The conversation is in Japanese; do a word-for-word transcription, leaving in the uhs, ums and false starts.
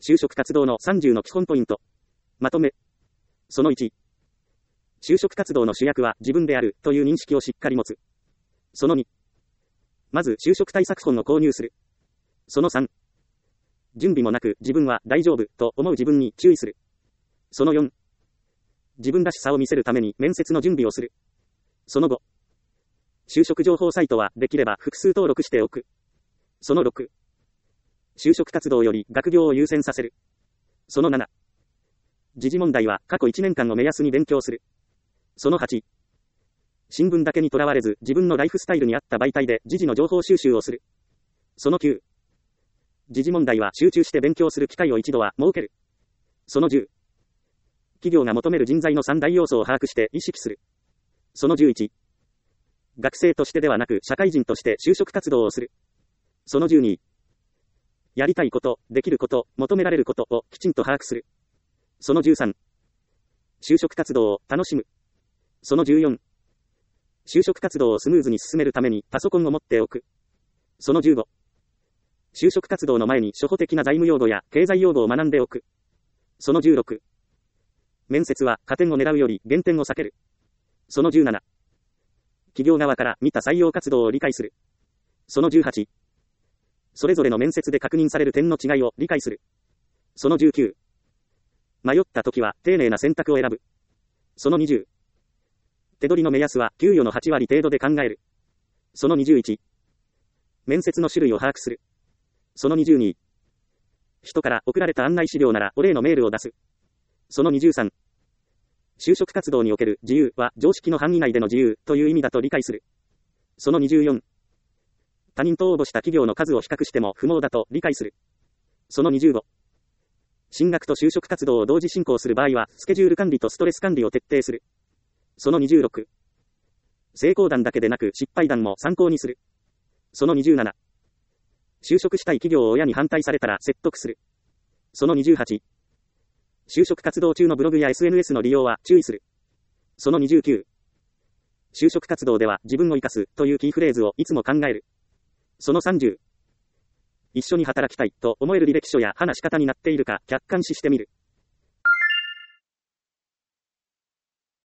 就職活動のさんじゅうの基本ポイント。まとめ。そのいち。就職活動の主役は自分であるという認識をしっかり持つ。そのに。まず就職対策本を購入する。そのさん。準備もなく自分は大丈夫と思う自分に注意する。そのよん。自分らしさを見せるために面接の準備をする。そのご。就職情報サイトはできれば複数登録しておく。そのろく。就職活動より学業を優先させる。そのなな。時事問題は過去いちねんかんを目安に勉強する。そのはち。新聞だけにとらわれず自分のライフスタイルに合った媒体で時事の情報収集をする。そのきゅう。時事問題は集中して勉強する機会を一度は設ける。そのじゅう。企業が求める人材のさん大要素を把握して意識する。そのじゅういち。学生としてではなく社会人として就職活動をする。そのじゅうに。やりたいこと、できること、求められることをきちんと把握する。そのじゅうさん。就職活動を楽しむ。そのじゅうよん。就職活動をスムーズに進めるためにパソコンを持っておく。そのじゅうご。就職活動の前に初歩的な財務用語や経済用語を学んでおく。そのじゅうろく。面接は加点を狙うより減点を避ける。そのじゅうなな。企業側から見た採用活動を理解する。そのじゅうはち。それぞれの面接で確認される点の違いを理解する。そのじゅうきゅう。迷った時は丁寧な選択を選ぶ。そのにじゅう。手取りの目安は給与のはち割程度で考える。そのにじゅういち。面接の種類を把握する。そのにじゅうに。人から送られた案内資料ならお礼のメールを出す。そのにじゅうさん。就職活動における自由は常識の範囲内での自由という意味だと理解する。そのにじゅうよん。他人と応募した企業の数を比較しても不毛だと理解する。そのにじゅうご。進学と就職活動を同時進行する場合は、スケジュール管理とストレス管理を徹底する。そのにじゅうろく。成功談だけでなく失敗談も参考にする。そのにじゅうなな。就職したい企業を親に反対されたら説得する。そのにじゅうはち。就職活動中のブログや エスエヌエス の利用は注意する。そのにじゅうきゅう。就職活動では自分を生かすというキーフレーズをいつも考える。そのさんじゅう。一緒に働きたいと思える履歴書や話し方になっているか客観視してみる。